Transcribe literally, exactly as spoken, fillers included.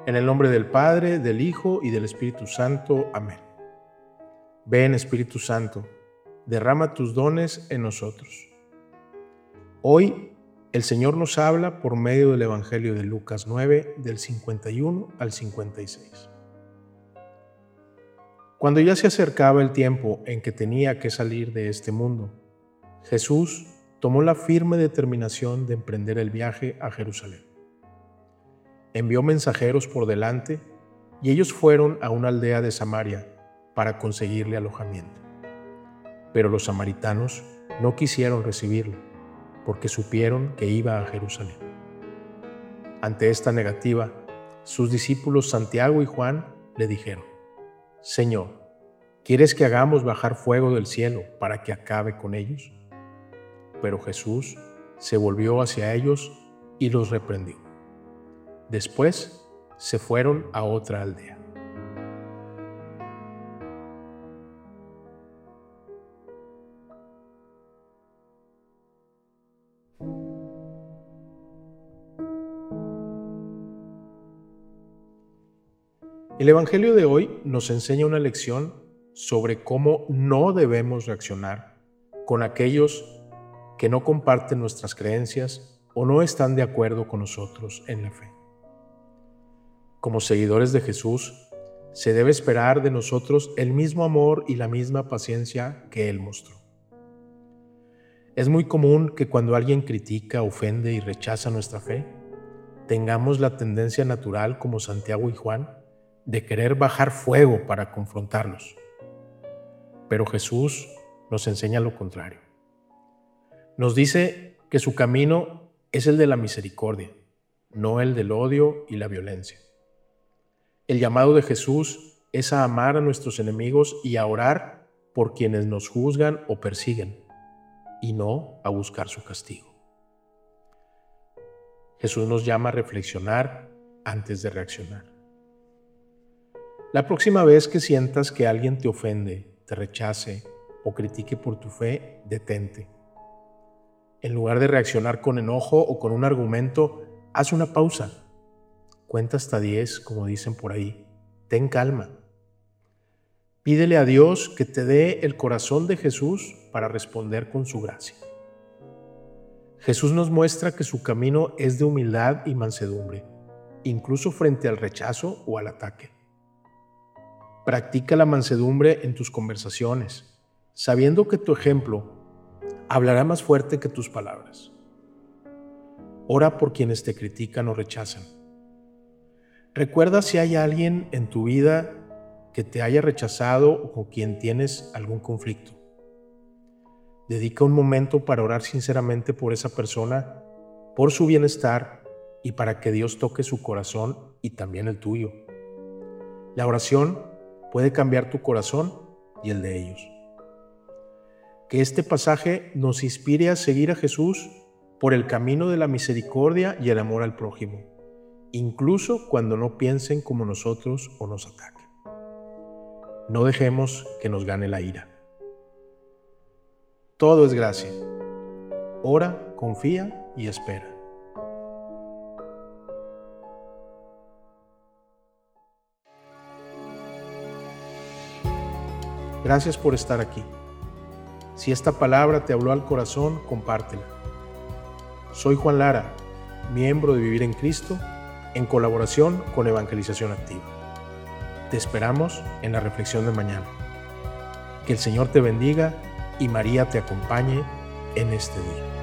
En el nombre del Padre, del Hijo y del Espíritu Santo. Amén. Ven, Espíritu Santo, derrama tus dones en nosotros. Hoy el Señor nos habla por medio del Evangelio de Lucas nueve, del cincuenta y uno al cincuenta y seis. Cuando ya se acercaba el tiempo en que tenía que salir de este mundo, Jesús tomó la firme determinación de emprender el viaje a Jerusalén. Envió mensajeros por delante y ellos fueron a una aldea de Samaria para conseguirle alojamiento. Pero los samaritanos no quisieron recibirlo porque supieron que iba a Jerusalén. Ante esta negativa, sus discípulos Santiago y Juan le dijeron: Señor, ¿quieres que hagamos bajar fuego del cielo para que acabe con ellos? Pero Jesús se volvió hacia ellos y los reprendió. Después se fueron a otra aldea. El Evangelio de hoy nos enseña una lección sobre cómo no debemos reaccionar con aquellos que no comparten nuestras creencias o no están de acuerdo con nosotros en la fe. Como seguidores de Jesús, se debe esperar de nosotros el mismo amor y la misma paciencia que Él mostró. Es muy común que cuando alguien critica, ofende y rechaza nuestra fe, tengamos la tendencia natural, como Santiago y Juan, de querer bajar fuego para confrontarlos. Pero Jesús nos enseña lo contrario. Nos dice que su camino es el de la misericordia, no el del odio y la violencia. El llamado de Jesús es a amar a nuestros enemigos y a orar por quienes nos juzgan o persiguen, y no a buscar su castigo. Jesús nos llama a reflexionar antes de reaccionar. La próxima vez que sientas que alguien te ofende, te rechace o critique por tu fe, detente. En lugar de reaccionar con enojo o con un argumento, haz una pausa. Cuenta hasta diez, como dicen por ahí. Ten calma. Pídele a Dios que te dé el corazón de Jesús para responder con su gracia. Jesús nos muestra que su camino es de humildad y mansedumbre, incluso frente al rechazo o al ataque. Practica la mansedumbre en tus conversaciones, sabiendo que tu ejemplo hablará más fuerte que tus palabras. Ora por quienes te critican o rechazan. Recuerda si hay alguien en tu vida que te haya rechazado o con quien tienes algún conflicto. Dedica un momento para orar sinceramente por esa persona, por su bienestar y para que Dios toque su corazón y también el tuyo. La oración puede cambiar tu corazón y el de ellos. Que este pasaje nos inspire a seguir a Jesús por el camino de la misericordia y el amor al prójimo, incluso cuando no piensen como nosotros o nos ataquen. No dejemos que nos gane la ira. Todo es gracia. Ora, confía y espera. Gracias por estar aquí. Si esta palabra te habló al corazón, compártela. Soy Juan Lara, miembro de Vivir en Cristo, en colaboración con Evangelización Activa. Te esperamos en la reflexión de mañana. Que el Señor te bendiga y María te acompañe en este día.